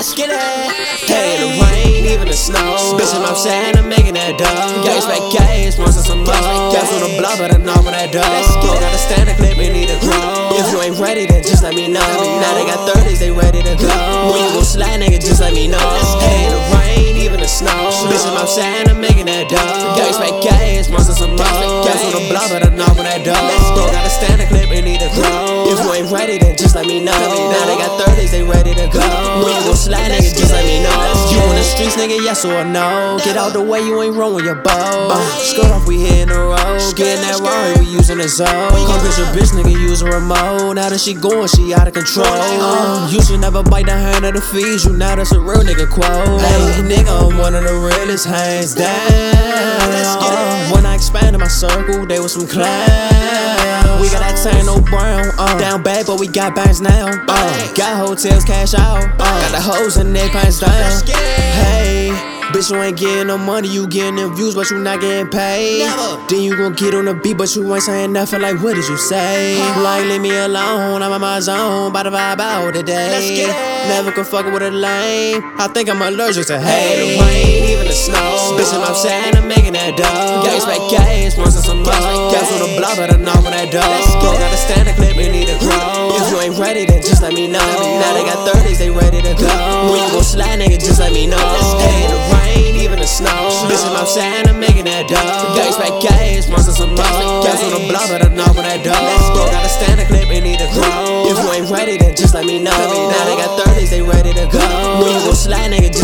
let's get it. Hey, the rain, even the snow. Bitch, I'm saying I'm making that dough. Gas back gas, once in some more. Gas on the block, but I know when that dough. Gotta stand a clip, we need to grow. If you ain't ready, then just let me know. Now they got 30s, they ready to go. When you gon' slide, nigga, just let me know. Hey, the rain, even the snow. Bitch, I'm saying I'm making that dough. Gas back gas, once in some more. Gas on the block, but I know when that dough. Gotta stand a clip, we need to grow. If you ain't ready, then just let me know. Now they got 30s, they ready to go. When you gon' slide, nigga, just let me know. You in the streets, nigga, yes or no? Get out the way, you ain't rolling your bow. Skirt off, we hitting the road. Getting that Rari, we using the zone. Come get your bitch, nigga, use a remote. Now that she going, she out of control. You should never bite the hand of the fees. You know that's a real nigga quote. Hey, nigga, I'm one of the realest, hands down. When I expanded my circle, they was some clowns. We got that Tano Brown, down bad, but we got bands now. Got hotels, cash out. Got the hoes and their pants down. Hey, bitch, you ain't getting no money, you getting them views, but you not getting paid. Then you gon' get on the beat, but you ain't saying nothing. Like, what did you say? Like, leave me alone, I'm in my zone, bout to vibe out today. Never could fuck with a lame. I think I'm allergic to hate. The rain, even the snow. Bitch, I'm saying I'm making that dough. Gas back gas, once in some more. Gas on the block, but I know when that dough. Gotta stand a clip, we need to grow. If you ain't ready, then just let me know. Now they got 30s, they ready to go. When you gon' slide, nigga, just let me know. Hey, the rain, even the snow. Bitch, I'm saying I'm making that dough. Gas back gas, once in some more. Gas on the block, but I know when that dough. Gotta stand a clip, we need to grow. If you ain't ready, then just let me know. Now they got 30s, they ready to go. When you gon' slide, nigga,